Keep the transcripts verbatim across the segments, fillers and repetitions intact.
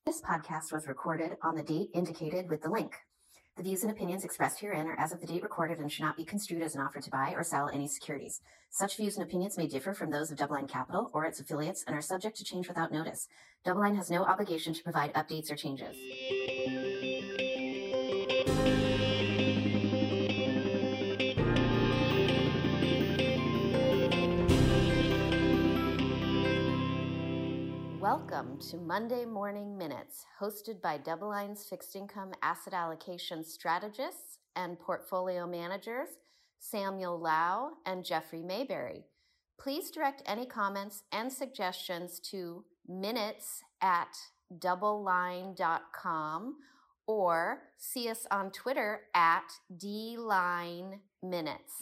This podcast was recorded on the date indicated with the link. The views and opinions expressed herein are as of the date recorded and should not be construed as an offer to buy or sell any securities. Such views and opinions may differ from those of DoubleLine Capital or its affiliates and are subject to change without notice. DoubleLine has no obligation to provide updates or changes. Welcome to Monday Morning Minutes, hosted by DoubleLine's fixed income asset allocation strategists and portfolio managers, Samuel Lau and Jeffrey Mayberry. Please direct any comments and suggestions to minutes at doubleline dot com or see us on Twitter at D Line Minutes.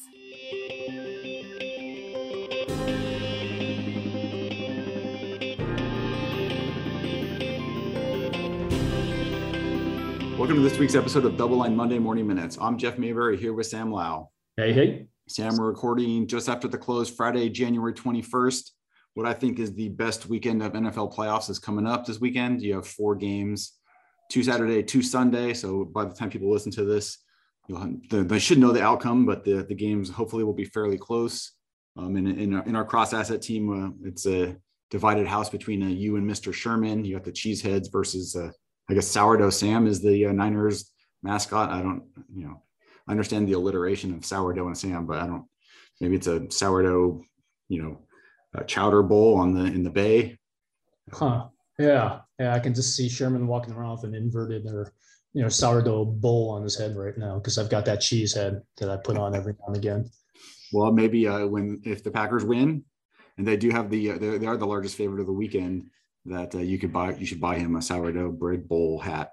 Welcome to this week's episode of DoubleLine Monday Morning Minutes. I'm Jeff Mayberry here with Sam Lau. Hey, hey. Sam, we're recording just after the close, Friday, January twenty-first. What I think is the best weekend of N F L playoffs is coming up this weekend. You have four games, two Saturday, two Sunday. So by the time people listen to this, you'll, they should know the outcome, but the, the games hopefully will be fairly close. Um, in, in, our, in our cross-asset team, uh, it's a divided house between uh, you and Mister Sherman. You got the Cheeseheads versus uh, I guess Sourdough Sam is the uh, Niners mascot. I don't, you know, I understand the alliteration of sourdough and Sam, but I don't, maybe it's a sourdough, you know, a chowder bowl on the, in the bay. Huh. Yeah. Yeah. I can just see Sherman walking around with an inverted or, you know, sourdough bowl on his head right now, because I've got that cheese head that I put on every now and again. Well, maybe uh, when, if the Packers win, and they do have the, uh, they are the largest favorite of the weekend, that uh, you could buy, you should buy him a sourdough bread bowl hat.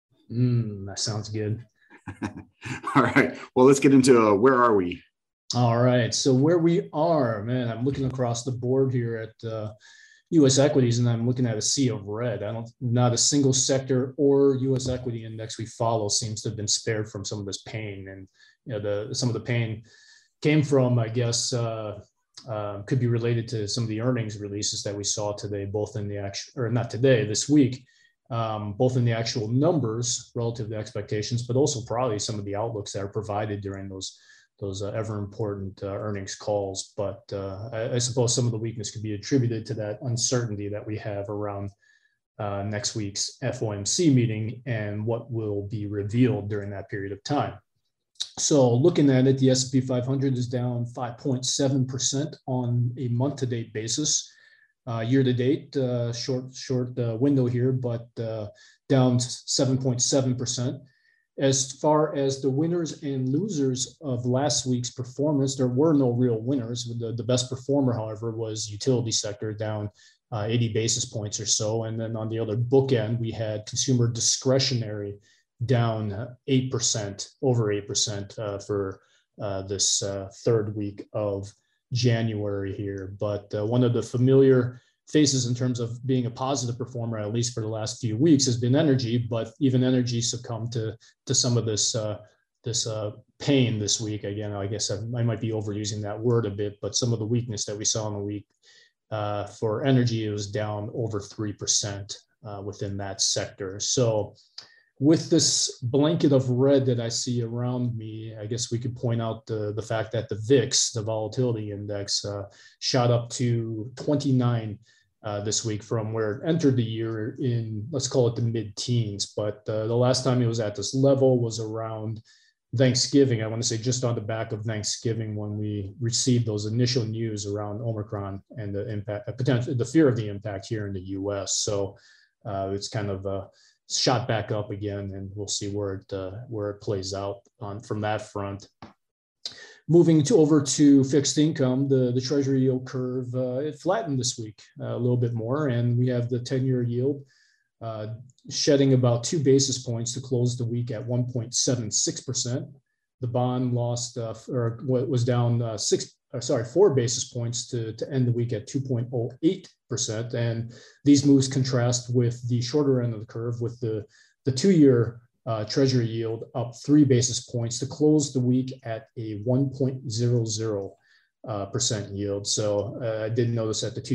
Mm, that sounds good. All right. Well, let's get into uh, where are we? All right. So where we are, man, I'm looking across the board here at uh, U S equities, and I'm looking at a sea of red. I don't, not a single sector or U S equity index we follow seems to have been spared from some of this pain. And, you know, the, some of the pain came from, I guess, uh, Uh, could be related to some of the earnings releases that we saw today, both in the actual, or not today, this week, um, both in the actual numbers relative to expectations, but also probably some of the outlooks that are provided during those those uh, ever important uh, earnings calls. But uh, I, I suppose some of the weakness could be attributed to that uncertainty that we have around uh, next week's F O M C meeting and what will be revealed during that period of time. So looking at it, the S and P five hundred is down five point seven percent on a month-to-date basis. Uh, year-to-date, uh, short short uh, window here, but uh, down seven point seven percent. As far as the winners and losers of last week's performance, there were no real winners. The, the best performer, however, was utility sector, down uh, eighty basis points or so. And then on the other bookend, we had consumer discretionary down eight percent, over eight percent uh, for uh, this uh, third week of January here. But uh, one of the familiar faces in terms of being a positive performer, at least for the last few weeks, has been energy. But even energy succumbed to to some of this uh, this uh, pain this week. Again, I guess I, I might be overusing that word a bit, but some of the weakness that we saw in the week uh, for energy, it was down over three percent uh, within that sector. So with this blanket of red that I see around me, I guess we could point out the, the fact that the V I X, the volatility index, uh, shot up to twenty-nine uh, this week from where it entered the year in, let's call it the mid-teens. But uh, the last time it was at this level was around Thanksgiving. I want to say just on the back of Thanksgiving, when we received those initial news around Omicron and the impact, potential, the fear of the impact here in the U S. So uh, it's kind of a shot back up again, and we'll see where it uh, where it plays out on from that front. Moving to over to fixed income, the the Treasury yield curve uh, it flattened this week uh, a little bit more, and we have the ten-year yield uh, shedding about two basis points to close the week at one point seven six percent. The bond lost uh, or was down uh, six. Or sorry, four basis points to, to end the week at two point oh eight percent. And these moves contrast with the shorter end of the curve, with the, the two-year uh, Treasury yield up three basis points to close the week at a one point zero zero uh, percent yield. So uh, I did notice that the two-year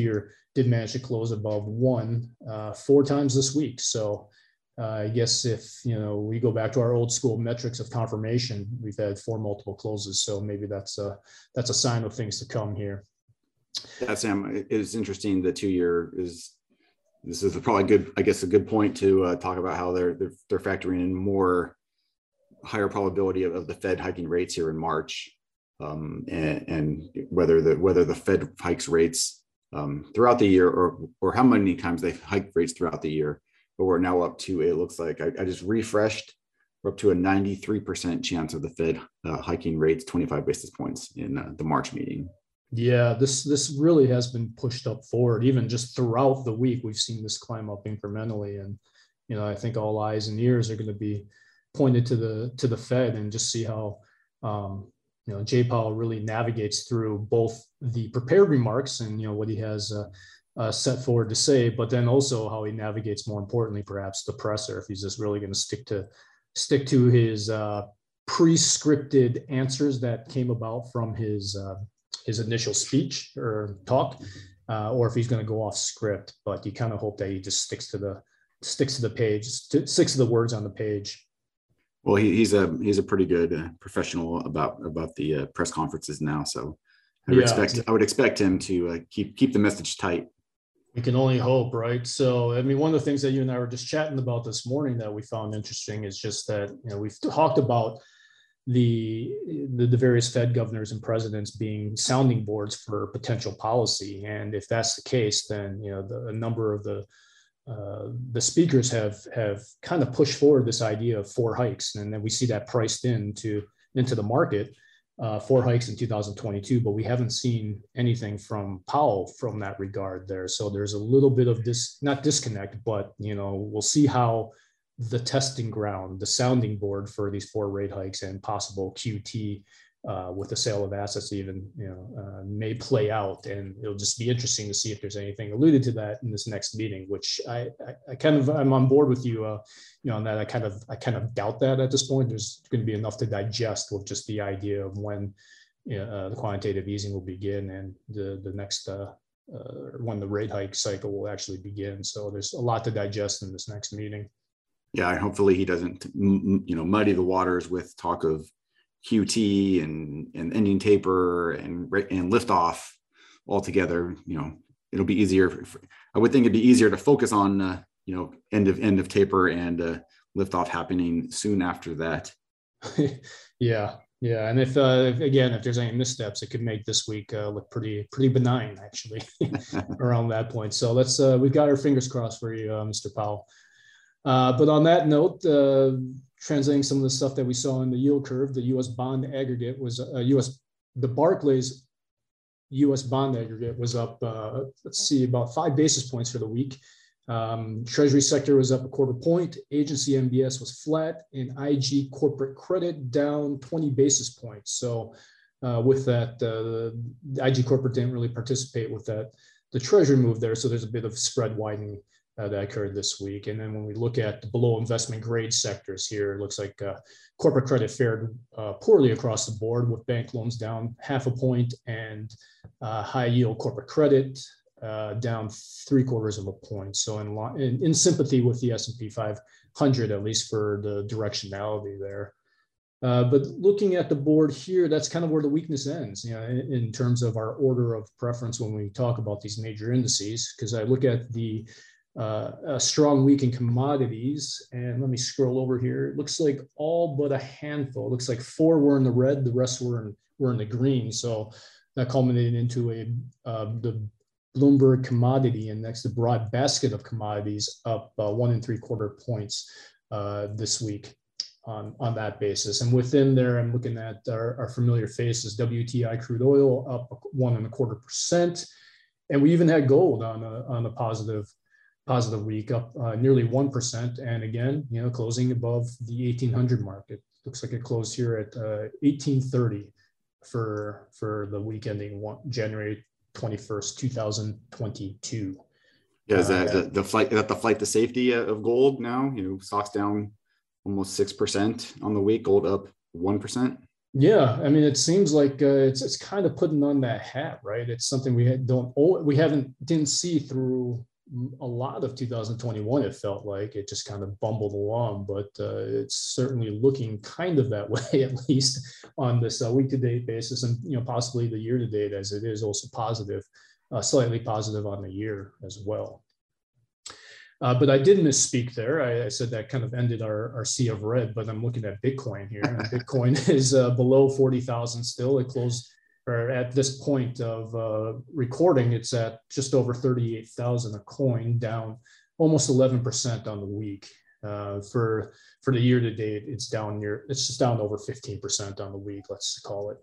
did manage to close above one uh, four times this week. So uh, I guess if, you know, we go back to our old school metrics of confirmation, we've had four multiple closes. So maybe that's a, that's a sign of things to come here. Yeah, Sam, it's interesting. The two year is, this is probably good, I guess, a good point to uh, talk about how they're, they're, they're factoring in more higher probability of, of the Fed hiking rates here in March. Um, and, and whether the, whether the Fed hikes rates um, throughout the year, or, or how many times they hike rates throughout the year. But we're now up to, it looks like, I, I just refreshed, we're up to a ninety-three percent chance of the Fed uh, hiking rates twenty-five basis points in uh, the March meeting. Yeah, this this really has been pushed up forward. Even just throughout the week, we've seen this climb up incrementally. And, you know, I think all eyes and ears are going to be pointed to the to the Fed, and just see how, um, you know, Jay Powell really navigates through both the prepared remarks and, you know, what he has uh, uh, set forward to say, but then also how he navigates, more importantly, perhaps the presser, if he's just really going to stick to stick to his uh, pre-scripted answers that came about from his uh, his initial speech or talk, uh, or if he's going to go off script. But you kind of hope that he just sticks to the sticks to the page, sticks to the words on the page. Well, he, he's a he's a pretty good uh, professional about about the uh, press conferences now, so I would yeah. expect I would expect him to uh, keep keep the message tight. We can only hope, right? So, I mean, one of the things that you and I were just chatting about this morning that we found interesting is just that, you know, we've talked about the, the the various Fed governors and presidents being sounding boards for potential policy, and if that's the case, then, you know, the, a number of the uh, the speakers have have kind of pushed forward this idea of four hikes, and then we see that priced into into the market, uh, four hikes in two thousand twenty-two, but we haven't seen anything from Powell from that regard there. So there's a little bit of this, not disconnect, but, you know, we'll see how the testing ground, the sounding board for these four rate hikes and possible Q T uh, with the sale of assets even, you know, uh, may play out. And it'll just be interesting to see if there's anything alluded to that in this next meeting, which I, I, I kind of, I'm on board with you, uh, you know, on that. I kind of, I kind of doubt that at this point. There's going to be enough to digest with just the idea of when, you know, uh, the quantitative easing will begin and the, the next, uh, uh, when the rate hike cycle will actually begin. So there's a lot to digest in this next meeting. Yeah, and hopefully he doesn't, you know, muddy the waters with talk of Q T and, and ending taper and and liftoff altogether. You know, it'll be easier. For, I would think it'd be easier to focus on, uh, you know, end of end of taper and uh, liftoff happening soon after that. yeah, yeah, and if, uh, if again, if there's any missteps, it could make this week uh, look pretty pretty benign actually around that point. So let's uh, we've got our fingers crossed for you, uh, Mister Powell. Uh, but on that note, uh, translating some of the stuff that we saw in the yield curve, the U S bond aggregate was uh, U S the Barclays U S bond aggregate was up, uh, let's see, about five basis points for the week. Um, Treasury sector was up a quarter point, agency M B S was flat, and I G corporate credit down twenty basis points. So uh, with that, uh, the I G corporate didn't really participate with that, the Treasury move there. So there's a bit of spread widening Uh, that occurred this week. And then when we look at the below investment grade sectors here, it looks like uh, corporate credit fared uh, poorly across the board, with bank loans down half a point and uh, high yield corporate credit uh, down three quarters of a point. So in, in, in sympathy with the S and P five hundred, at least for the directionality there. Uh, but looking at the board here, that's kind of where the weakness ends, you know, in, in terms of our order of preference when we talk about these major indices, because I look at the Uh, a strong week in commodities. And let me scroll over here. It looks like all but a handful. It looks like four were in the red, the rest were in, were in the green. So that culminated into a uh, the Bloomberg Commodity Index, the broad basket of commodities, up uh, one and three quarter points uh, this week on, on that basis. And within there, I'm looking at our, our familiar faces, W T I crude oil up one and a quarter percent. And we even had gold on a, on a positive positive week, up uh, nearly one percent. And again, you know, closing above the eighteen hundred mark. It looks like it closed here at uh, eighteen thirty for, for the week ending one, January twenty-first, two thousand twenty-two. Yeah, is that uh, the, the flight, is that the flight to safety of gold now? You know, stocks down almost six percent on the week, gold up one percent. Yeah, I mean, it seems like uh, it's it's kind of putting on that hat, right? It's something we had, don't we haven't didn't see through a lot of two thousand twenty-one. It felt like it just kind of bumbled along, but uh, it's certainly looking kind of that way, at least on this uh, week-to-date basis, and you know possibly the year-to-date as it is also positive, uh, slightly positive on the year as well. Uh, but I did misspeak there. I, I said that kind of ended our, our sea of red, but I'm looking at Bitcoin here, and Bitcoin is uh, below forty thousand still. It closed, or at this point of uh, recording, it's at just over thirty-eight thousand a coin, down almost eleven percent on the week. Uh, for for the year to date, it's down near, it's just down over fifteen percent on the week, let's call it.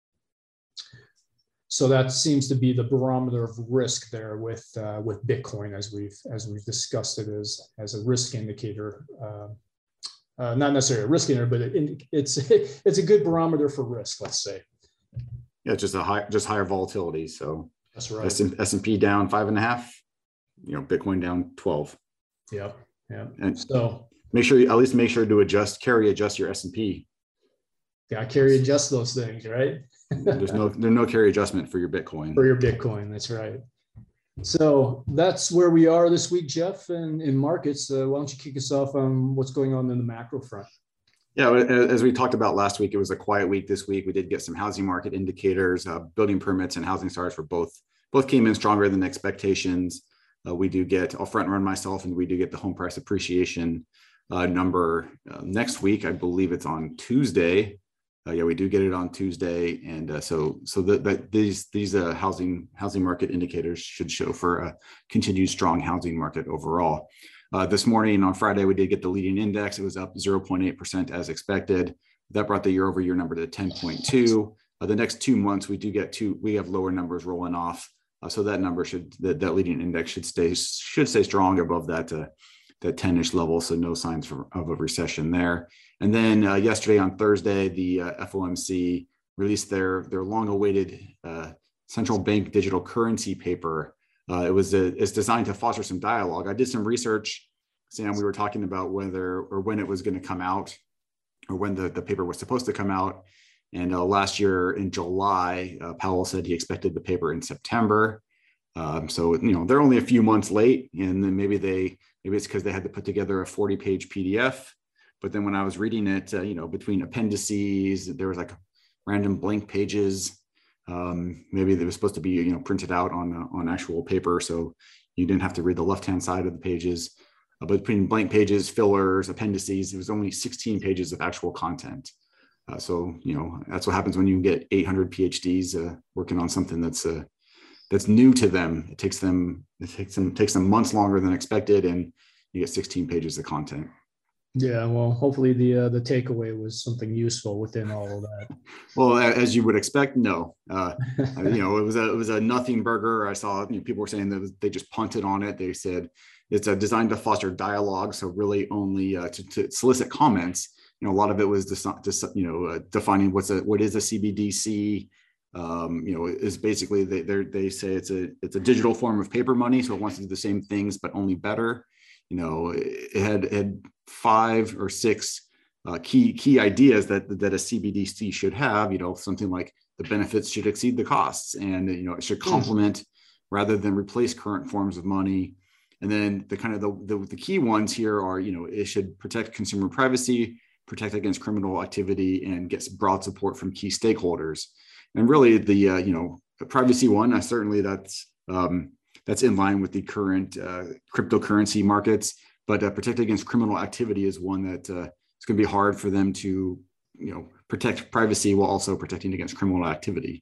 So that seems to be the barometer of risk there with uh, with Bitcoin, as we've as we've discussed it as as a risk indicator, uh, uh, not necessarily a risk indicator, but it, it's it's a good barometer for risk, let's say. Yeah, just a high, just higher volatility. So that's right. S and P down five and a half, you know, Bitcoin down twelve. Yeah, yeah. And so make sure you at least make sure to adjust, carry adjust your S and P. Yeah, carry adjust those things, right? there's no there's no carry adjustment for your Bitcoin. For your Bitcoin, that's right. So that's where we are this week, Jeff, and in markets. Uh, why don't you kick us off on what's going on in the macro front? Yeah, as we talked about last week, it was a quiet week this week. We did get some housing market indicators, uh, building permits and housing starts for both. Both came in stronger than expectations. Uh, we do get, I'll front run myself, and we do get the home price appreciation uh, number uh, next week. I believe it's on Tuesday. Uh, yeah, we do get it on Tuesday, and uh, so so that the, these these uh, housing housing market indicators should show for a continued strong housing market overall. Uh, this morning on Friday, we did get the leading index. It was up zero point eight percent as expected. That brought the year over year number to ten point two. Uh, the next two months, we do get two. We have lower numbers rolling off, uh, so that number should that, that leading index should stay should stay strong above that uh, that ten-ish level. So no signs for, of a recession there. And then uh, yesterday on Thursday, the uh, F O M C released their their long-awaited uh, central bank digital currency paper. Uh, it was a, it's designed to foster some dialogue. I did some research, Sam. We were talking about whether or when it was going to come out, or when the, the paper was supposed to come out. And uh, last year in July, uh, Powell said he expected the paper in September. Um, so you know they're only a few months late, and then maybe they maybe it's because they had to put together a forty-page P D F. But then when I was reading it, uh, you know, between appendices, there was like random blank pages. Um, maybe they were supposed to be, you know, printed out on uh, on actual paper, so you didn't have to read the left-hand side of the pages. Uh, but between blank pages, fillers, appendices, it was only sixteen pages of actual content. Uh, so you know, that's what happens when you get eight hundred PhDs uh, working on something that's uh, that's new to them. It takes them it takes them takes them months longer than expected, and you get sixteen pages of content. Yeah, well, hopefully the uh, the takeaway was something useful within all of that. Well, as you would expect, no. Uh, you know, it was a it was a nothing burger. I saw you know, people were saying that they just punted on it. They said it's a designed to foster dialogue, so really only uh, to, to solicit comments. You know, a lot of it was just you know uh, defining what's a what is a C B D C. Um, you know, is basically they they say it's a it's a digital form of paper money, so it wants to do the same things but only better. You know, it had had five or six uh, key key ideas that that a C B D C should have. You know, something like the benefits should exceed the costs, and you know it should complement mm. rather than replace current forms of money. And then the kind of the, the the key ones here are, you know, it should protect consumer privacy, protect against criminal activity, and get broad support from key stakeholders. And really, the uh, you know the privacy one, uh, certainly that's. Um, That's in line with the current uh, cryptocurrency markets, but uh, protect against criminal activity is one that uh, it's going to be hard for them to, you know, protect privacy while also protecting against criminal activity.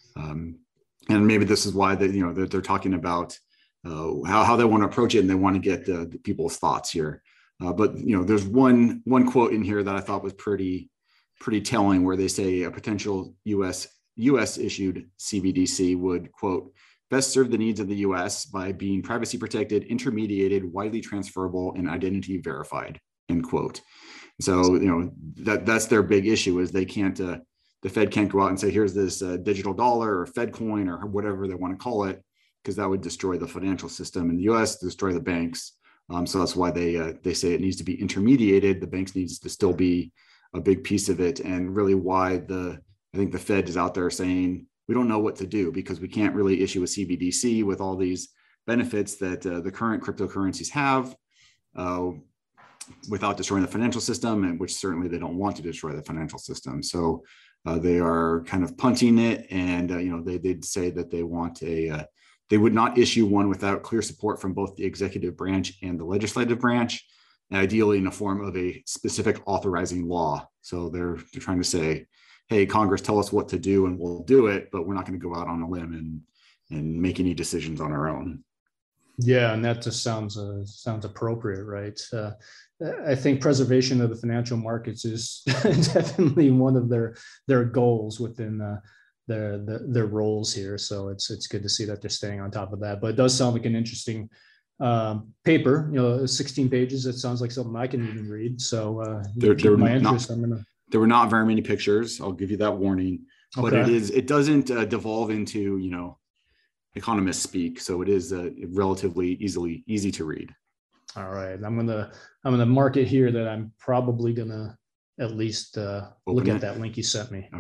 Um, and maybe this is why they, you know, they're, they're talking about uh, how, how they want to approach it, and they want to get uh, the people's thoughts here. Uh, but you know, there's one one quote in here that I thought was pretty pretty telling, where they say a potential U S U S issued C B D C would, quote, best serve the needs of the U S by being privacy protected, intermediated, widely transferable, and identity verified, end quote. So, you know, that that's their big issue, is they can't, uh, the Fed can't go out and say, here's this uh, digital dollar or Fed coin or whatever they want to call it, because that would destroy the financial system in the U S, destroy the banks. Um, so that's why they uh, they say it needs to be intermediated. The banks needs to still be a big piece of it, and really why the I think the Fed is out there saying we don't know what to do because we can't really issue a C B D C with all these benefits that uh, the current cryptocurrencies have uh, without destroying the financial system, and which certainly they don't want to destroy the financial system. So uh, they are kind of punting it, and uh, you know they did say that they want a uh, they would not issue one without clear support from both the executive branch and the legislative branch, and ideally in the form of a specific authorizing law. So they're they're trying to say, hey, Congress, tell us what to do and we'll do it, but we're not going to go out on a limb and and make any decisions on our own. Yeah, and that just sounds uh, sounds appropriate, right? Uh, I think preservation of the financial markets is definitely one of their their goals within uh, their, their their roles here. So it's it's good to see that they're staying on top of that. But it does sound like an interesting um, paper. You know, sixteen pages. It sounds like something I can even read. So uh, there, there my not, interest. I'm gonna. There were not very many pictures. I'll give you that warning. But okay. it is it doesn't uh, devolve into you know economists speak. So it is uh, relatively easily easy to read. All right, I'm gonna I'm gonna mark it here that I'm probably gonna at least uh, look it. at that link you sent me.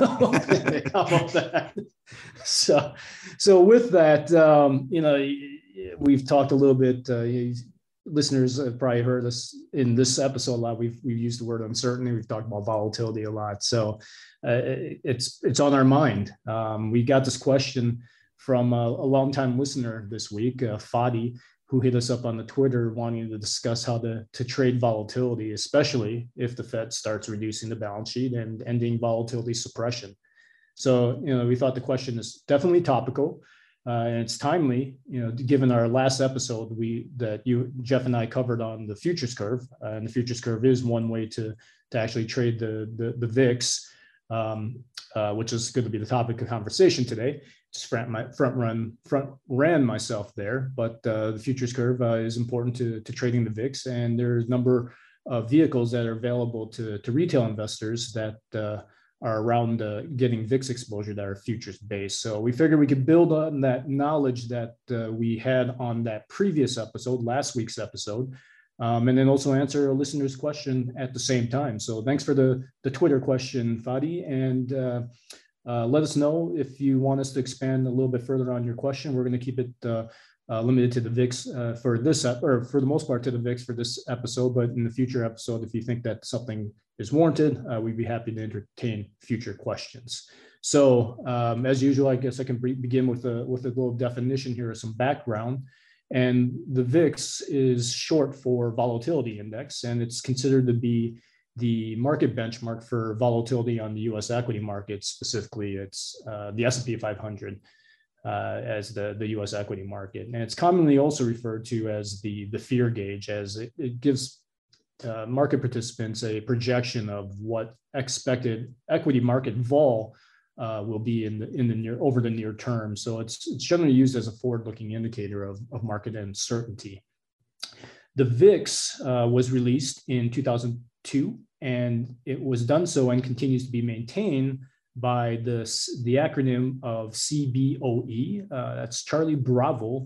Okay. How about that? So, so with that, um, you know, we've talked a little bit. Uh, you, listeners have probably heard us in this episode a lot. We've we've used the word uncertainty. We've talked about volatility a lot. So uh, it's it's on our mind. Um, we got this question from a, a longtime listener this week, uh, Fadi, who hit us up on the Twitter wanting to discuss how to, to trade volatility, especially if the Fed starts reducing the balance sheet and ending volatility suppression. So, you know, we thought the question is definitely topical uh, and it's timely, you know, given our last episode we that you, Jeff and I covered on the futures curve. Uh, and the futures curve is one way to, to actually trade the, the, the V I X, um, uh, which is going to be the topic of conversation today. Just front, my, front run front ran myself there, but uh, the futures curve uh, is important to, to trading the V I X, and there's a number of vehicles that are available to, to retail investors that uh, are around uh, getting V I X exposure that are futures based. So we figured we could build on that knowledge that uh, we had on that previous episode, last week's episode, um, and then also answer a listener's question at the same time. So thanks for the, the Twitter question, Fadi, and uh, Uh, let us know if you want us to expand a little bit further on your question. We're going to keep it uh, uh, limited to the V I X uh, for this, or for the most part to the V I X for this episode. But in the future episode, if you think that something is warranted, uh, we'd be happy to entertain future questions. So um, as usual, I guess I can begin with a, with a little definition here of some background. And the V I X is short for volatility index, and it's considered to be the market benchmark for volatility on the U S equity market. Specifically, it's uh, the S and P five hundred uh, as the, the U S equity market. And it's commonly also referred to as the, the fear gauge, as it, it gives uh, market participants a projection of what expected equity market vol uh, will be in the, in the near, over the near term. So it's, it's generally used as a forward-looking indicator of, of market uncertainty. The V I X uh, was released in two thousand two, and it was done so and continues to be maintained by the, the acronym of C B O E. Uh, that's Charlie Bravo.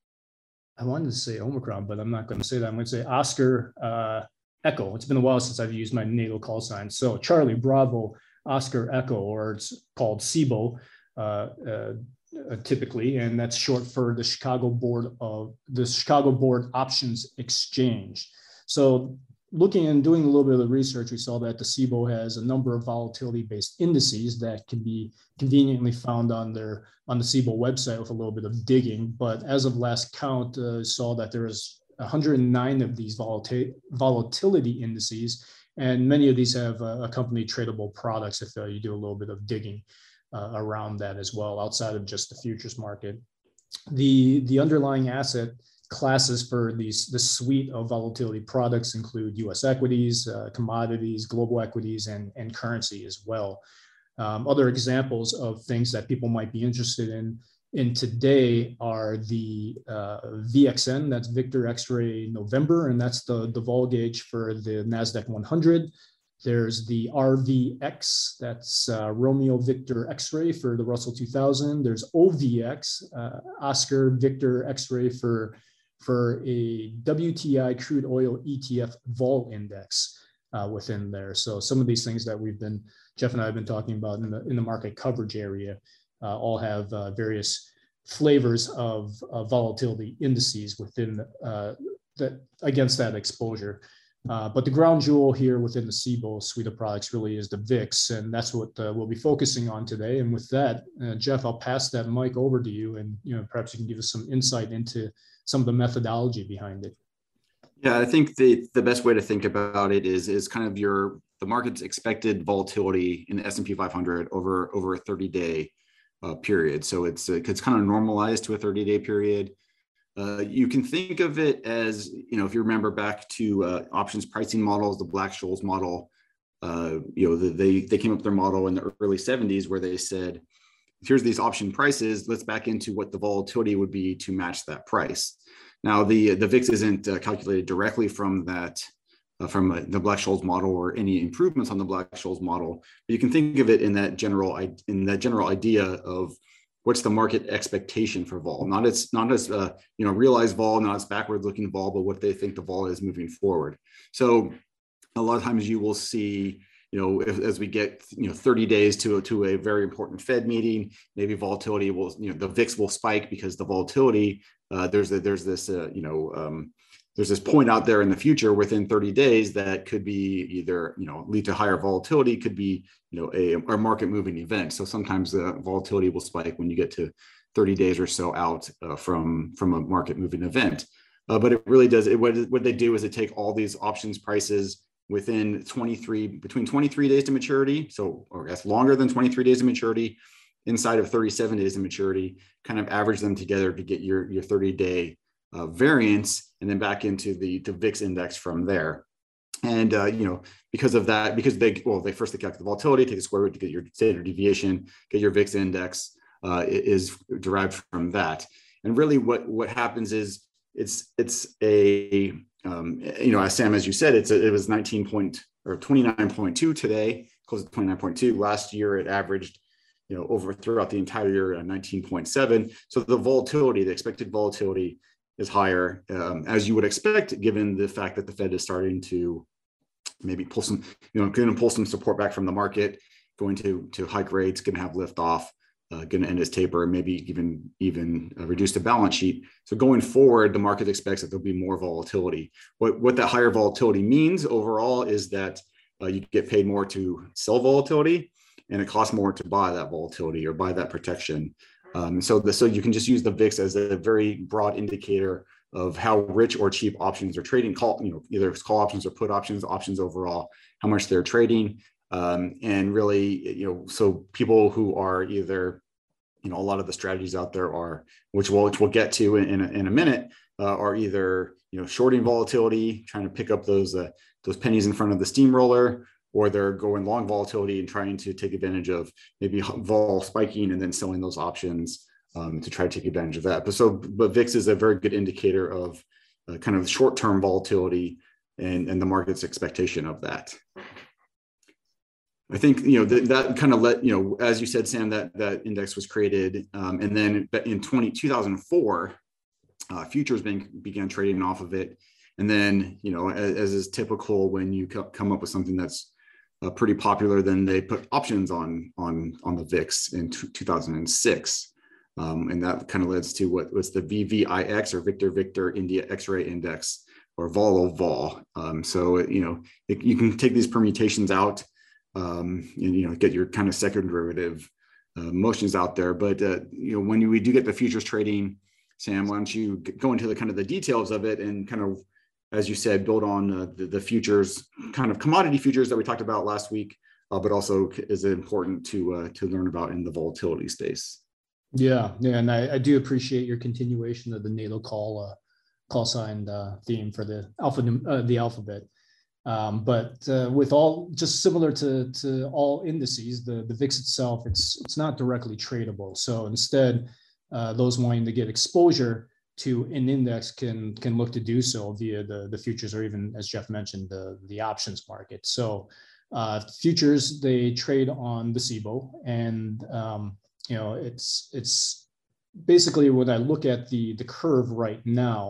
I wanted to say Omicron, but I'm not going to say that. I'm going to say Oscar uh, Echo. It's been a while since I've used my natal call sign. So Charlie Bravo, Oscar Echo, or it's called C B O E. Uh, uh, Uh, typically, and that's short for the Chicago Board of the Chicago Board Options Exchange. So looking and doing a little bit of the research, we saw that the C B O E has a number of volatility-based indices that can be conveniently found on their on the C B O E website with a little bit of digging. But as of last count, uh, saw that there is one hundred nine of these volatil volatility indices, and many of these have uh, accompanied tradable products if uh, you do a little bit of digging Uh, around that as well, outside of just the futures market. The, the underlying asset classes for these the suite of volatility products include U S equities, uh, commodities, global equities, and, and currency as well. Um, other examples of things that people might be interested in in today are the uh, V X N, that's Victor X-Ray November, and that's the, the vol gauge for the NASDAQ one hundred. There's the R V X, that's uh, Romeo Victor X-Ray for the Russell two thousand. There's O V X, uh, Oscar Victor X-Ray for, for a W T I crude oil E T F vol index. uh, within there. So some of these things that we've been, Jeff and I have been talking about in the, in the market coverage area, uh, all have uh, various flavors of uh, volatility indices within uh, that against that exposure. Uh, but the ground jewel here within the Cboe suite of products really is the V I X, and that's what uh, we'll be focusing on today. And with that, uh, Jeff, I'll pass that mic over to you, and you know perhaps you can give us some insight into some of the methodology behind it. Yeah, I think the the best way to think about it is is kind of your the market's expected volatility in the S and P five hundred over over a thirty day uh, period. So it's it's kind of normalized to a thirty day period. Uh, you can think of it as, you know, if you remember back to uh, options pricing models, the Black-Scholes model, uh, you know, the, they they came up with their model in the early seventies where they said, here's these option prices, let's back into what the volatility would be to match that price. Now, the, the V I X isn't uh, calculated directly from that, uh, from uh, the Black-Scholes model or any improvements on the Black-Scholes model, but you can think of it in that general, in that general idea of what's the market expectation for vol, not as not as uh, you know realized vol, not as backward looking vol, but what they think the vol is moving forward. So a lot of times you will see, you know, if, as we get you know thirty days to to a very important Fed meeting, maybe volatility will you know the V I X will spike because the volatility uh, there's a, there's this uh, you know um, there's this point out there in the future within thirty days that could be either you know lead to higher volatility, could be you know a, a market moving event. So sometimes the volatility will spike when you get to thirty days or so out uh, from from a market moving event. Uh, but it really does it, what, what they do is they take all these options prices within twenty-three between twenty-three days to maturity, so or that's longer than twenty-three days to maturity, inside of thirty-seven days to maturity, kind of average them together to get your your thirty day uh, variance, and then back into the, the V I X index from there. And, uh, you know, because of that, because they, well, they first they calculate the volatility, take the square root to get your standard deviation, get your V I X index uh, is derived from that. And really what, what happens is it's, it's a, um, you know, as Sam, as you said, it's a, it was nineteen point or twenty-nine point two today, close to twenty-nine point two. Last year it averaged, you know, over throughout the entire year at nineteen point seven. So the volatility, the expected volatility is higher, um, as you would expect, given the fact that the Fed is starting to maybe pull some, you know, going to pull some support back from the market, going to to hike rates, going to have lift off, uh, going to end its taper, and maybe even even uh, reduce the balance sheet. So going forward, the market expects that there'll be more volatility. What what that higher volatility means overall is that uh, you get paid more to sell volatility, and it costs more to buy that volatility or buy that protection. Um, so, the, so you can just use the V I X as a very broad indicator of how rich or cheap options are trading. Call, you know, either it's call options or put options, options overall, how much they're trading, um, and really, you know, so people who are either, you know, a lot of the strategies out there are, which we'll which we'll get to in in a, in a minute, uh, are either you know shorting volatility, trying to pick up those uh, those pennies in front of the steamroller, or they're going long volatility and trying to take advantage of maybe vol spiking and then selling those options um, to try to take advantage of that. But so, but V I X is a very good indicator of uh, kind of short-term volatility and, and the market's expectation of that. I think, you know, th that kind of let, you know, as you said, Sam, that, that index was created. Um, and then in two thousand four, uh, futures being, began trading off of it. And then, you know, as, as is typical when you co come up with something that's Uh, pretty popular, then they put options on on on the V I X in two thousand six, um, and that kind of leads to what was the V V I X or Victor Victor India X-ray Index, or vol of vol. Um, so you know it, you can take these permutations out, um, and you know get your kind of second derivative uh, motions out there. But uh, you know when we do get the futures trading, Sam, why don't you go into the kind of the details of it and kind of, as you said, build on uh, the, the futures, kind of commodity futures that we talked about last week, uh, but also is important to uh, to learn about in the volatility space. Yeah, yeah, and I, I do appreciate your continuation of the NATO call uh, call sign uh, theme for the alpha uh, the alphabet. Um, but uh, with all, just similar to to all indices, the the V I X itself, it's it's not directly tradable. So instead, uh, those wanting to get exposure to an index can can look to do so via the the futures, or even, as Jeff mentioned, the the options market. So uh, futures, they trade on the Cboe, and um, you know it's it's basically, when I look at the the curve right now,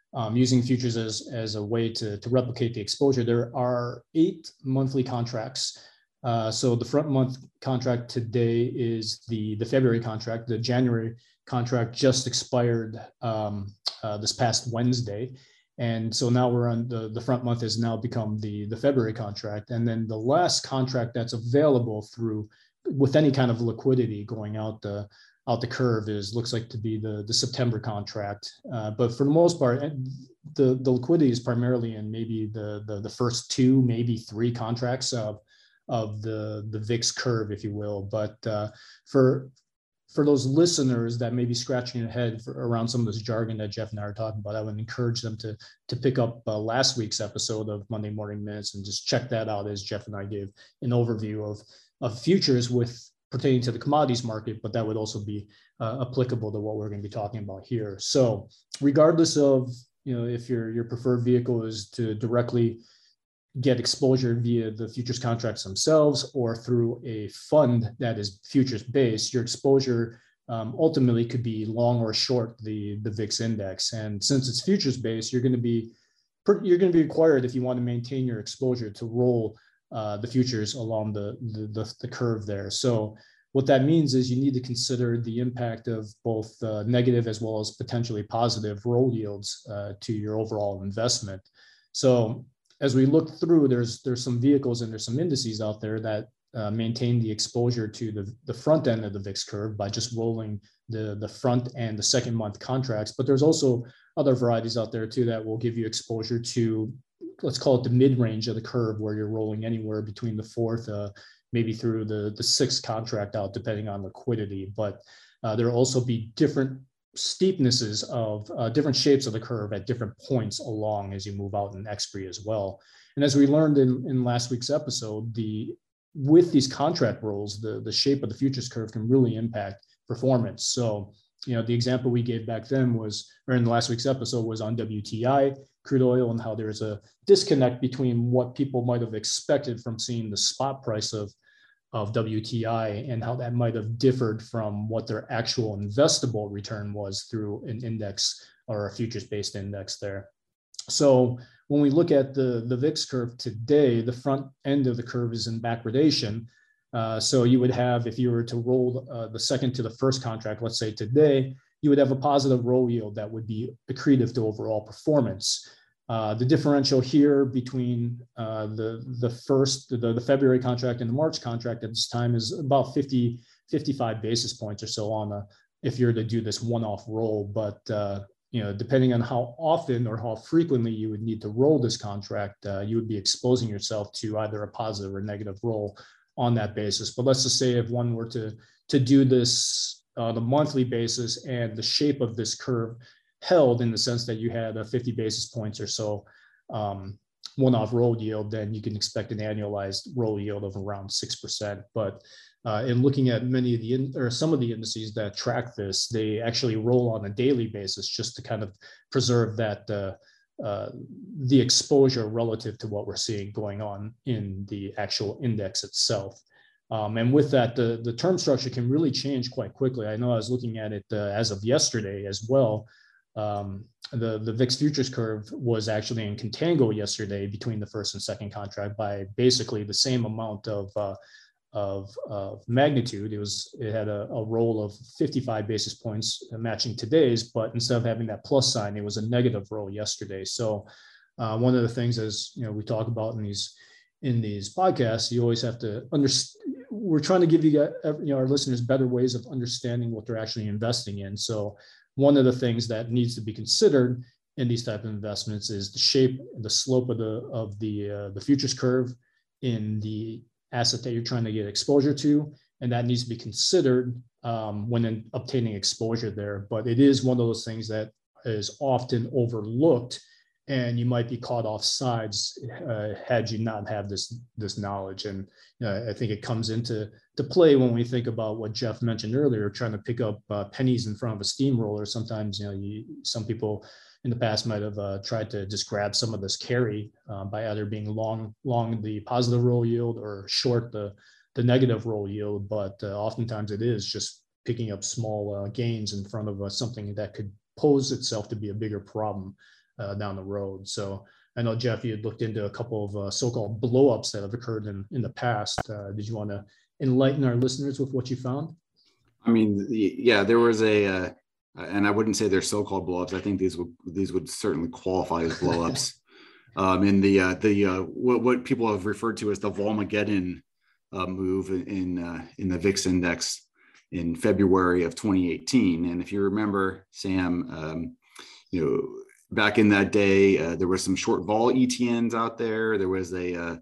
um, using futures as, as a way to, to replicate the exposure. There are eight monthly contracts. Uh, so the front month contract today is the, the February contract. The January contract just expired um, uh, this past Wednesday. And so now we're on the, the front month has now become the, the February contract. And then the last contract that's available through with any kind of liquidity going out the out the curve is looks like to be the, the September contract. Uh, but for the most part, the, the liquidity is primarily in maybe the, the, the first two, maybe three contracts of, of the, the V I X curve, if you will. But uh, for for those listeners that may be scratching their head for, around some of this jargon that Jeff and I are talking about, I would encourage them to, to pick up uh, last week's episode of Monday Morning Minutes and just check that out, as Jeff and I gave an overview of, of futures with pertaining to the commodities market, but that would also be uh, applicable to what we're going to be talking about here. So regardless of, you know, if your, your preferred vehicle is to directly get exposure via the futures contracts themselves or through a fund that is futures based, your exposure um, ultimately could be long or short the, the V I X index. And since it's futures based, you're going to be you're going to be required, if you want to maintain your exposure, to roll uh, the futures along the, the, the, the curve there. So what that means is you need to consider the impact of both uh, negative as well as potentially positive roll yields uh, to your overall investment. So as we look through, there's there's some vehicles and there's some indices out there that uh, maintain the exposure to the, the front end of the V I X curve by just rolling the, the front and the second month contracts. But there's also other varieties out there too that will give you exposure to, let's call it the mid-range of the curve, where you're rolling anywhere between the fourth, uh, maybe through the, the sixth contract out, depending on liquidity. But uh, there will also be different steepnesses of uh, different shapes of the curve at different points along as you move out in expiry as well. And as we learned in, in last week's episode, the with these contract rolls, the, the shape of the futures curve can really impact performance. So, you know, the example we gave back then was, or in last week's episode, was on W T I, crude oil, and how there's a disconnect between what people might have expected from seeing the spot price of of W T I and how that might have differed from what their actual investable return was through an index or a futures-based index there. So when we look at the, the V I X curve today, the front end of the curve is in backwardation. Uh, so you would have, if you were to roll uh, the second to the first contract, let's say today, you would have a positive roll yield that would be accretive to overall performance. Uh, the differential here between uh, the, the first, the, the February contract and the March contract at this time is about fifty, fifty-five basis points or so on a, if you're to do this one-off roll. But, uh, you know, depending on how often or how frequently you would need to roll this contract, uh, you would be exposing yourself to either a positive or negative roll on that basis. But let's just say if one were to, to do this on a monthly basis and the shape of this curve held in the sense that you had a fifty basis points or so um, one-off roll yield, then you can expect an annualized roll yield of around six percent. But uh, in looking at many of the, in, or some of the indices that track this, they actually roll on a daily basis just to kind of preserve that uh, uh, the exposure relative to what we're seeing going on in the actual index itself. Um, and with that, the, the term structure can really change quite quickly. I know I was looking at it uh, as of yesterday as well. Um, the, the V I X futures curve was actually in contango yesterday between the first and second contract by basically the same amount of, uh, of, of magnitude. It was, it had a, a roll of fifty-five basis points matching today's, but instead of having that plus sign, it was a negative roll yesterday. So uh, one of the things, as you know, we talk about in these, in these podcasts, you always have to understand, we're trying to give you, you know, our listeners better ways of understanding what they're actually investing in. So one of the things that needs to be considered in these type of investments is the shape and the slope of the of the uh, the futures curve in the asset that you're trying to get exposure to, and that needs to be considered um, when in obtaining exposure there. But it is one of those things that is often overlooked, and you might be caught off sides uh, had you not have this this knowledge. And uh, I think it comes into to play when we think about what Jeff mentioned earlier, trying to pick up uh, pennies in front of a steamroller. Sometimes, you know, you, some people in the past might have uh, tried to just grab some of this carry uh, by either being long long the positive roll yield or short the the negative roll yield. But uh, oftentimes it is just picking up small uh, gains in front of uh, something that could pose itself to be a bigger problem uh, down the road. So I know, Jeff, you had looked into a couple of uh, so-called blowups that have occurred in, in the past. Uh, did you want to enlighten our listeners with what you found? I mean, yeah, there was a, uh, and I wouldn't say they're so-called blowups. I think these would these would certainly qualify as blowups. um, in the uh, the uh, what, what people have referred to as the Volmageddon uh, move in uh, in the V I X index in February of twenty eighteen. And if you remember, Sam, um, you know, back in that day, uh, there was some short vol E T Ns out there. There was a uh,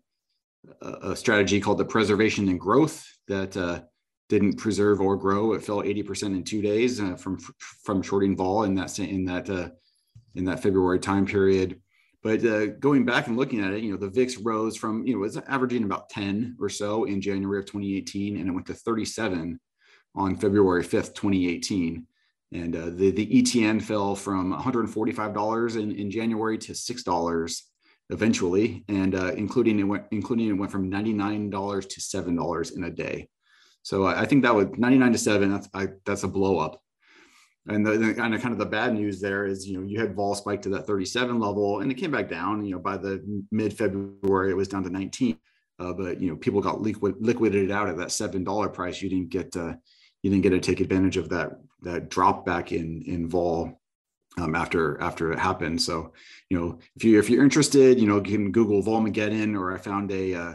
a strategy called the preservation and growth that uh, didn't preserve or grow. It fell eighty percent in two days uh, from from shorting vol in that in that uh, in that February time period. But uh, going back and looking at it, you know, the V I X rose from, you know, it was averaging about ten or so in January of twenty eighteen, and it went to thirty-seven on February fifth, twenty eighteen. And uh, the, the E T N fell from one hundred forty-five dollars in, in January to six dollars eventually. And uh, including it went, including it went from ninety-nine dollars to seven dollars in a day. So I think that was ninety-nine to seven. That's I, that's a blow up. And the, the kind of kind of the bad news there is, you know, you had vol spike to that thirty-seven level, and it came back down. You know, by the mid February, it was down to nineteen. Uh, but you know, people got liquid liquidated out at that seven dollar price. You didn't get uh, you didn't get to take advantage of that that drop back in in vol um, after after it happened. So you know, if you if you're interested, you know, you can Google Volmageddon, or I found a uh,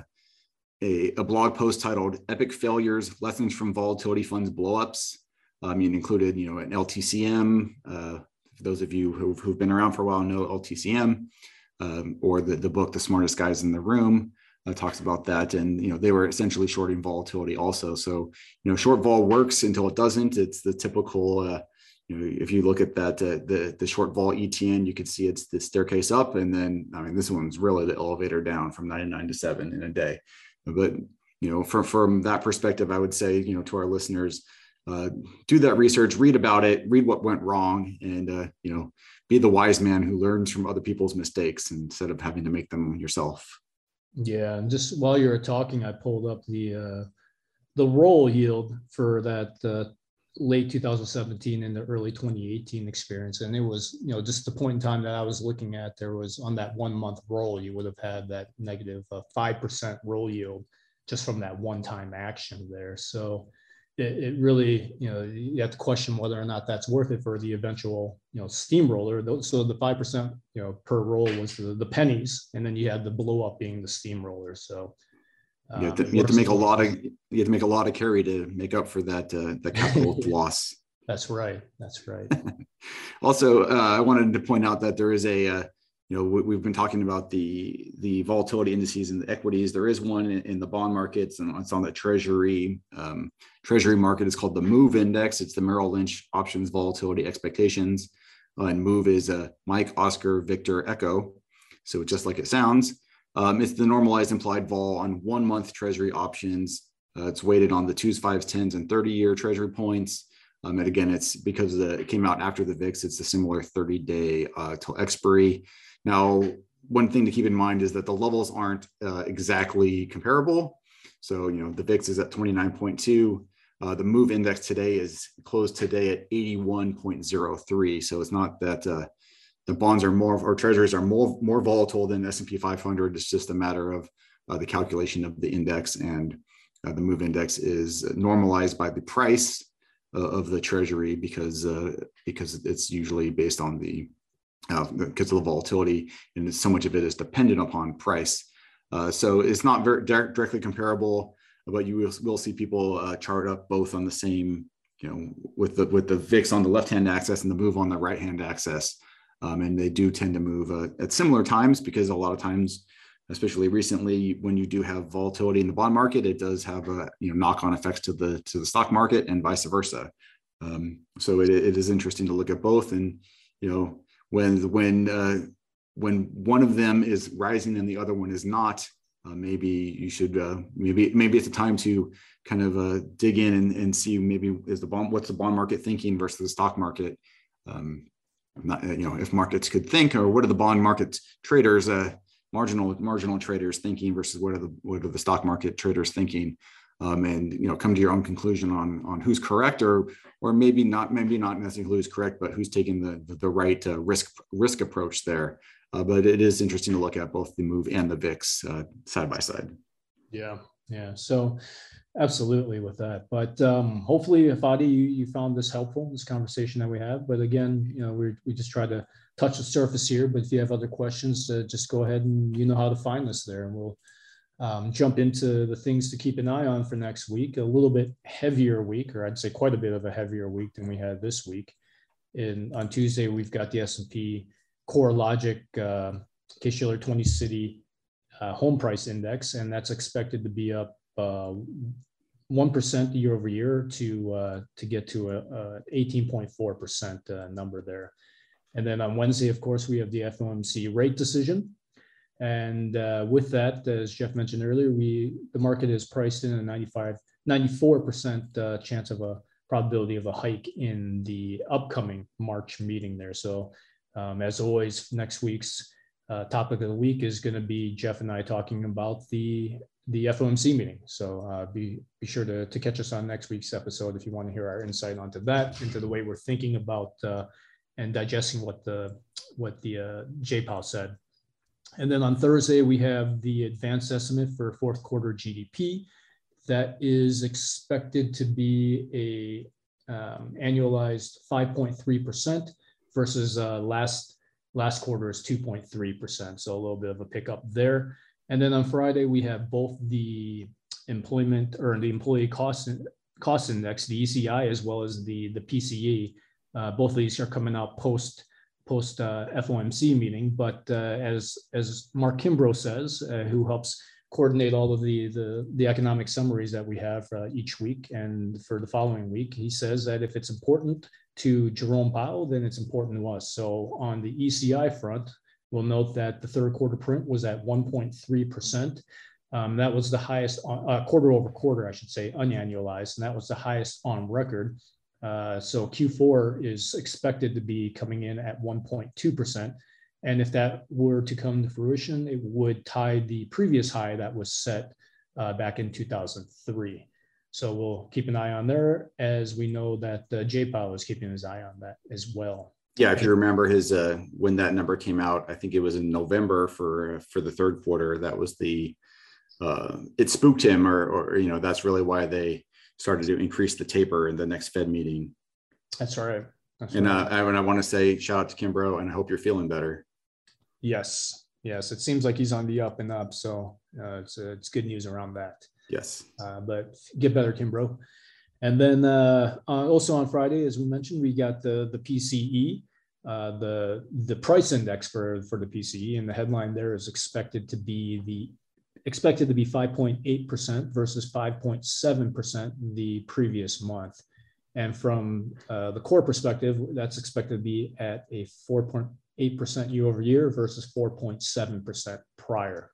a, a blog post titled "Epic Failures: Lessons from Volatility Funds Blowups." I mean, included, you know, an L T C M. Uh, for those of you who've, who've been around for a while know L T C M, um, or the, the book, The Smartest Guys in the Room, uh, talks about that. And, you know, they were essentially shorting volatility also. So, you know, short vol works until it doesn't. It's the typical, uh, you know, if you look at that, uh, the, the short vol E T N, you can see it's the staircase up. And then, I mean, this one's really the elevator down from ninety-nine to seven in a day. But, you know, from, from that perspective, I would say, you know, to our listeners, Uh, do that research, read about it, read what went wrong, and, uh, you know, be the wise man who learns from other people's mistakes instead of having to make them yourself. Yeah. And just while you were talking, I pulled up the, uh, the roll yield for that uh, late two thousand seventeen and the early twenty eighteen experience. And it was, you know, just the point in time that I was looking at, there was on that one month roll, you would have had that negative uh, five percent roll yield just from that one-time action there. So It, it really, you know, you have to question whether or not that's worth it for the eventual, you know, steamroller. So the five percent, you know, per roll was the, the pennies, and then you had the blow up being the steamroller. So um, you, have to, you have to make a lot of you have to make a lot of carry to make up for that uh, the capital loss. That's right. That's right. Also, uh, I wanted to point out that there is a uh, you know, we, we've been talking about the the volatility indices in the equities. There is one in, in the bond markets, and it's on the treasury um, treasury market. It's called the MOVE index. It's the Merrill Lynch Options Volatility Expectations, uh, and MOVE is a uh, Mike, Oscar, Victor, Echo. So just like it sounds, um, it's the normalized implied vol on one month treasury options. Uh, it's weighted on the twos, fives, tens, and thirty year treasury points. Um, and again, it's because the, it came out after the V I X. It's a similar thirty day uh, till expiry. Now, one thing to keep in mind is that the levels aren't uh, exactly comparable. So, you know, the V I X is at twenty-nine point two. Uh, the MOVE index today is closed today at eighty-one point zero three. So it's not that uh, the bonds are more, or treasuries are more, more volatile than S and P five hundred. It's just a matter of uh, the calculation of the index, and uh, the MOVE index is normalized by the price uh, of the treasury because, uh, because it's usually based on the Uh, because of the volatility, and so much of it is dependent upon price. Uh, so it's not very direct, directly comparable, but you will, will see people uh, chart up both on the same, you know, with the with the V I X on the left-hand axis and the MOVE on the right-hand axis. Um, and they do tend to move uh, at similar times, because a lot of times, especially recently, when you do have volatility in the bond market, it does have a, you know, knock-on effects to the to the stock market and vice versa. Um, so it, it is interesting to look at both, and, you know, when when uh, when one of them is rising and the other one is not, uh, maybe you should uh, maybe maybe it's a time to kind of uh, dig in and, and see maybe is the bond what's the bond market thinking versus the stock market. Um, not, you know, if markets could think, or what are the bond market traders, uh, marginal marginal traders thinking versus what are the what are the stock market traders thinking. um, and you know come to your own conclusion on on who's correct, or or maybe not maybe not necessarily who's correct, but who's taking the the, the right uh, risk risk approach there. Uh, but it is interesting to look at both the move and the V I X uh, side by side. Yeah, yeah. So absolutely with that. But um, hopefully, Fadi, you, you found this helpful, this conversation that we have. But again, you know, we we just try to touch the surface here. But if you have other questions, uh, just go ahead and you know how to find us there. And we'll um, jump into the things to keep an eye on for next week. A little bit heavier week, or I'd say quite a bit of a heavier week than we had this week. In on Tuesday, we've got the S and P CoreLogic uh, Case-Shiller twenty City uh, Home Price Index, and that's expected to be up uh, one percent year over year to uh, to get to a, a eighteen point four percent uh, number there. And then on Wednesday, of course, we have the F O M C rate decision. And uh, with that, as Jeff mentioned earlier, we the market is priced in a ninety-five, ninety-four percent uh, chance of a probability of a hike in the upcoming March meeting there. So um, as always, next week's uh, topic of the week is going to be Jeff and I talking about the the F O M C meeting. So uh, be be sure to, to catch us on next week's episode if you want to hear our insight onto that, into the way we're thinking about uh, and digesting what the what the uh, J P O W said. And then on Thursday, we have the advanced estimate for fourth quarter G D P. That is expected to be a um, annualized five point three percent versus uh, last last quarter's two point three percent. So a little bit of a pickup there. And then on Friday, we have both the employment or the employee cost cost index, the E C I, as well as the the P C E. Uh, both of these are coming out post post uh, F O M C meeting. But uh, as as Mark Kimbrough says, uh, who helps coordinate all of the the, the economic summaries that we have uh, each week and for the following week, he says that if it's important to Jerome Powell, then it's important to us. So on the E C I front, we'll note that the third quarter print was at one point three percent. Um, that was the highest on, uh, quarter over quarter, I should say, unannualized, and that was the highest on record. Uh, so Q four is expected to be coming in at one point two percent. And if that were to come to fruition, it would tie the previous high that was set uh, back in two thousand three. So we'll keep an eye on there, as we know that uh, J P O W is keeping his eye on that as well. Yeah, if you remember his uh, when that number came out, I think it was in November for for the third quarter. That was the uh, it spooked him, or or you know that's really why they started to increase the taper in the next Fed meeting. That's right. That's and right. Uh, I, and I want to say shout out to Kimbrough, and I hope you're feeling better. Yes, yes, it seems like he's on the up and up. So uh, it's uh, it's good news around that. Yes, uh, but get better, Kimbrough. And then uh, uh, also on Friday, as we mentioned, we got the the P C E, uh, the the price index for for the P C E, and the headline there is expected to be the expected to be five point eight percent versus five point seven percent the previous month. And from uh, the core perspective, that's expected to be at a four point eight percent year over year versus four point seven percent prior.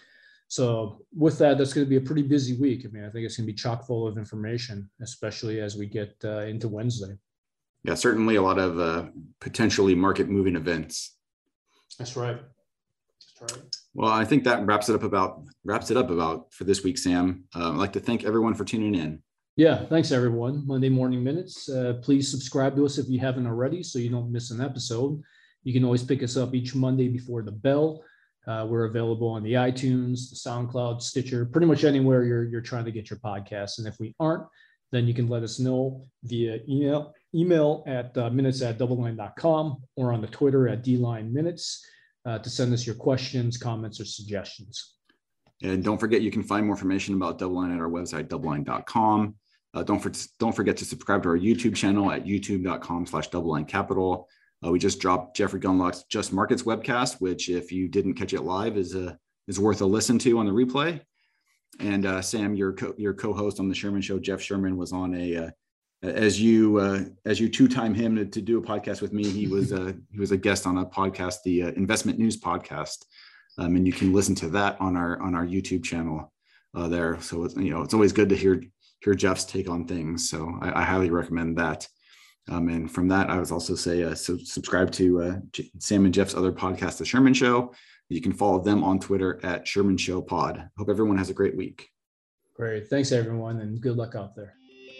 So with that, that's going to be a pretty busy week. I mean, I think it's going to be chock full of information, especially as we get uh, into Wednesday. Yeah, certainly a lot of uh, potentially market moving events. That's right. That's right. Well, I think that wraps it up about wraps it up about for this week, Sam. Uh, I'd like to thank everyone for tuning in. Yeah, thanks everyone. Monday Morning Minutes. Uh, please subscribe to us if you haven't already, so you don't miss an episode. You can always pick us up each Monday before the bell. Uh, we're available on the iTunes, the SoundCloud, Stitcher, pretty much anywhere you're you're trying to get your podcasts. And if we aren't, then you can let us know via email, email at uh, minutes at double line dot com or on the Twitter at D line minutes uh, to send us your questions, comments, or suggestions. And don't forget, you can find more information about DoubleLine at our website, double line dot com. Uh, don't, for, don't forget to subscribe to our YouTube channel at youtube dot com slash double line capital. Uh, we just dropped Jeffrey Gundlach's Just Markets webcast, which if you didn't catch it live is a, is worth a listen to on the replay. And uh, Sam, your co- your co-host on the Sherman Show, Jeff Sherman, was on a uh, as you uh, as you two-time him to, to do a podcast with me. He was uh, he was a guest on a podcast, the uh, Investment News Podcast, um, and you can listen to that on our on our YouTube channel uh, there. So it's, you know it's always good to hear hear Jeff's take on things. So I, I highly recommend that. Um, and from that, I would also say uh, so subscribe to uh, J- Sam and Jeff's other podcast, The Sherman Show. You can follow them on Twitter at Sherman Show Pod. Hope everyone has a great week. Great. Thanks, everyone, and good luck out there.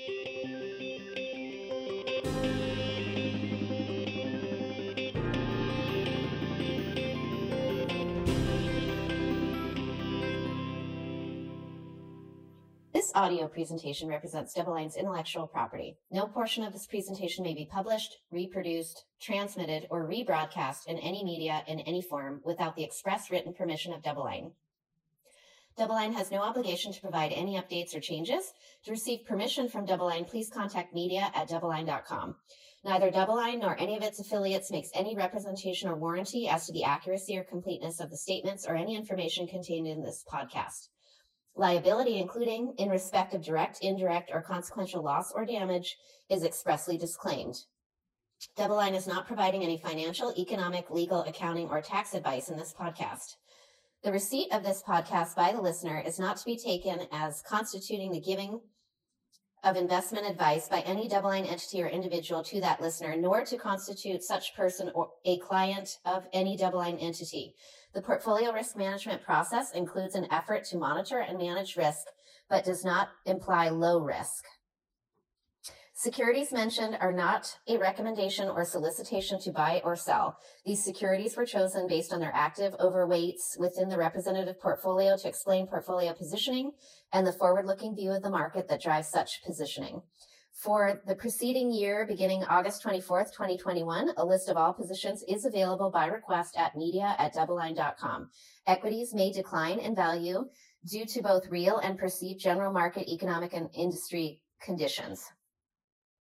This audio presentation represents Double Line's intellectual property. No portion of this presentation may be published, reproduced, transmitted, or rebroadcast in any media in any form without the express written permission of Double Line. Double Line has no obligation to provide any updates or changes. To receive permission from Double Line, please contact media at double line dot com. Neither Double Line nor any of its affiliates makes any representation or warranty as to the accuracy or completeness of the statements or any information contained in this podcast. Liability, including in respect of direct, indirect, or consequential loss or damage, is expressly disclaimed. Double Line is not providing any financial, economic, legal, accounting, or tax advice in this podcast. The receipt of this podcast by the listener is not to be taken as constituting the giving of investment advice by any Double Line entity or individual to that listener, nor to constitute such person or a client of any Double Line entity. The portfolio risk management process includes an effort to monitor and manage risk, but does not imply low risk. Securities mentioned are not a recommendation or solicitation to buy or sell. These securities were chosen based on their active overweights within the representative portfolio to explain portfolio positioning and the forward-looking view of the market that drives such positioning. For the preceding year, beginning August twenty-fourth, twenty twenty-one, a list of all positions is available by request at media at double line dot com. Equities may decline in value due to both real and perceived general market, economic, and industry conditions.